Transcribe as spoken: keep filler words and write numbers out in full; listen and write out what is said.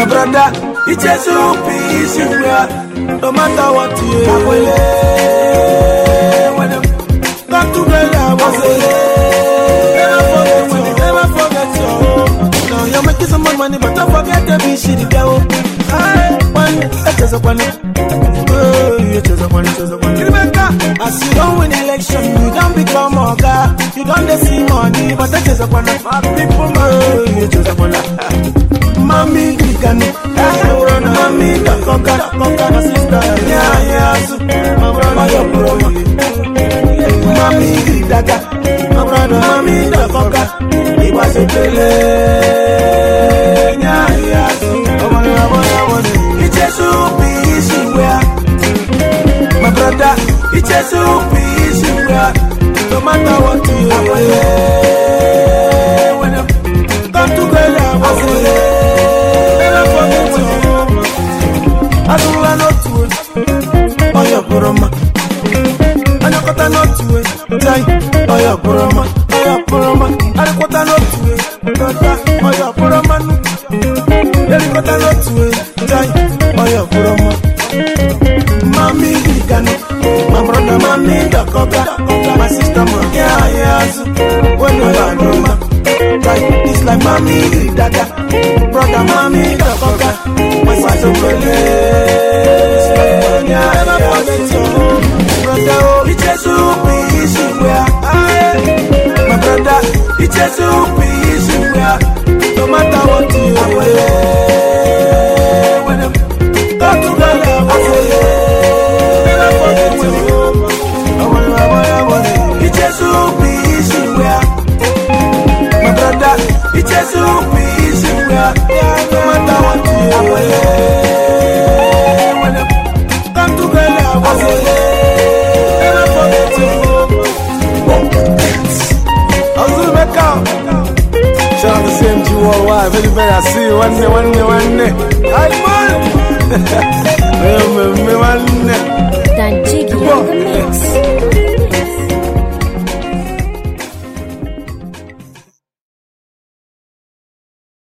brother, it's a soup easy. No matter what you do, when you come together, never forget you, never forget you. Now you're making some more money, but don't forget to be shitty girl. One, that's a one. You choose a one, choose a one. Remember, as you don't win election, you don't become a guy. You don't see money, but that is a one. People, you choose a one. Mommy, you can. Mommy, the conquer, conquer, my sister. Yeah, yeah, my brother, your brother. Mommy, the dagger. My brother, mommy, the conquer. He was a play. Yeah, yeah, it's a soup easy where. My brother, it's a soup easy where. No matter what you do, when you come together, never forget you. I don't want not to it. Oh, your Burma. I don't want not to it. Oh, your Burma. Oh, your Burma. I don't want not to it. Oh, your Burma. I don't want not to it. Oh, your Burma. Mommy, my brother, mommy, the coca, my sister, yeah, yeah. When you are Burma, it's like mommy, dada, brother, mommy, the coca, my sister, yeah, never forget you, brother. It's a soup easy where, my brother, it's a soup easy where, no matter what you do, when you come together, never forget you. It's a soup easy where, my brother, it's a soup easy where, no matter what you do, when you come together, never forget you. I'll back out. Shout out the same G worldwide. Very, very, I see you one day, one day, one day. I'm one.